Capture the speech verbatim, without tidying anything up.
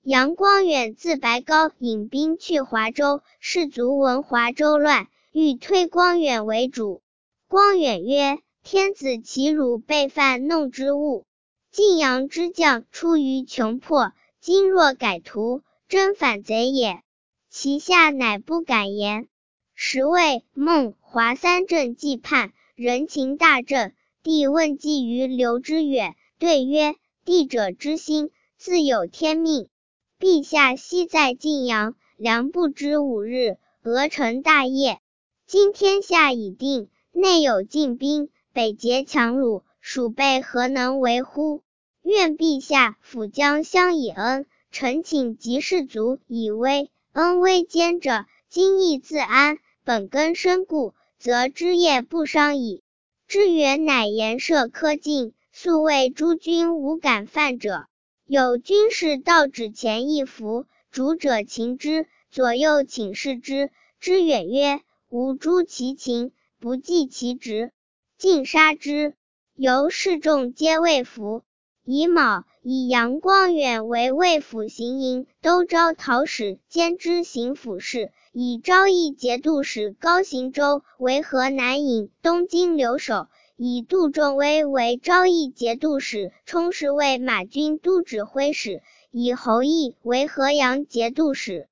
杨光远自白高引兵去华州，士卒闻华州乱，欲推光远为主。光远曰：天子其辱被犯弄之物，晋阳之将出于穷迫，今若改图，真反贼也。其下乃不敢言。时谓孟华三镇既叛，人情大振。帝问计于刘知远，对曰：帝者之心，自有天命。陛下昔在晋阳，良不知五日，俄成大业。今天下已定，内有晋兵，北结强虏，蜀辈何能为乎？愿陛下抚江相以恩，臣请及士卒以威。恩威兼者，今亦自安，本根深固，则枝叶不伤矣。知远乃言射科进，素谓诸军无敢犯者。有军士到旨前一服，主者擒之，左右请示之。知远曰：吾诛其情，不计其职，尽杀之。由士众皆畏服。乙卯，以杨光远为卫府行营都招讨使兼知行府事，以昭义节度使高行周为河南尹东京留守，以杜仲威为昭义节度使，充侍卫马军都指挥使，以侯毅为河阳节度使。